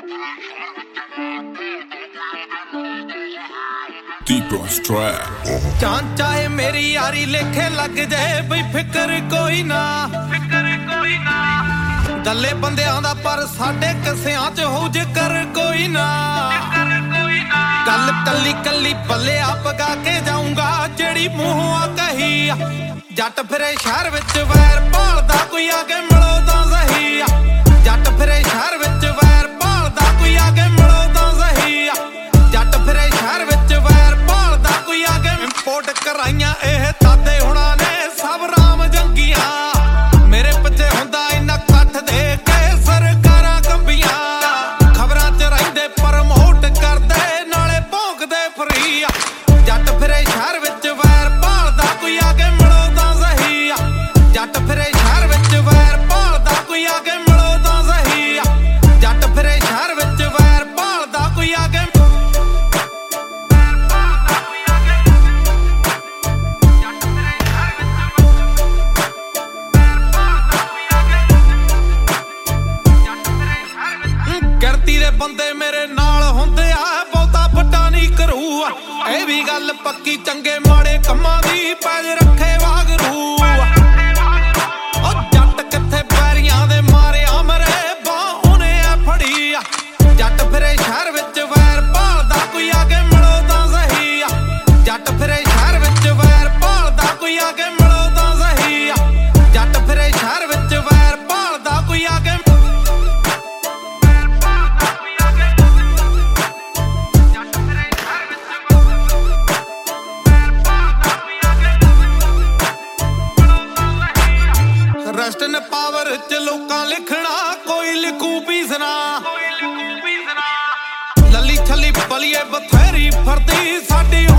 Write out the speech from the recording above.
जान चाहे मेरी यारी लेखे लग जाए बई फिकर कोई ना गले बंदियां दा पर साडे कसियां च हो जिकर कोई ना गल कली कली बल्ले आप गा के जाऊंगा जेड़ी मूंहों कही जट फिरे शहर विच वैर भालदा कोई आके मिलो तां सही जट फिरे शहर विच वैर भालदा कोई आके मिलो तां सही जट फिरे शहर विच वैर भालदा कोई आके इंपोर्ट कराइयां एह ताते हुणा ने सब राम जंगियां मेरे पिछे हुंदा इन्ना कठ दे के सरकारां कंबियां खबरां च रहिंदे प्रमोट करदे नाले भौंकदे फ्री जट फिरे शहर विच वैर भालदा कोई आके मिलो तां सही जट फिरे शहर विच वैर भालदा कोई आके मिलो तां सही जट फिरे शहर विच वैर भालदा कोई आके बंदे मेरे नाल हुंदे आ बहुता वड्डा नहीं करू ए भी गल पक्की चंगे माड़े कम्मां दी पैज रखे वागरू ओ जट किथे पैरियां दे मारिया मरे बाह उहने आ फड़ी जट फिरे शहर विच वैर भालदा कोई आके मिलो तां सही जट फिरे शहर विच वैर भालदा कोई आके मिलो तां सही जट फिरे शहर विच वैर भालदा कोई आके रस्ट ने पावर च लोकां लिखना कोई लिखू पीसना लली छली बलिए बथेरी फरदी साडी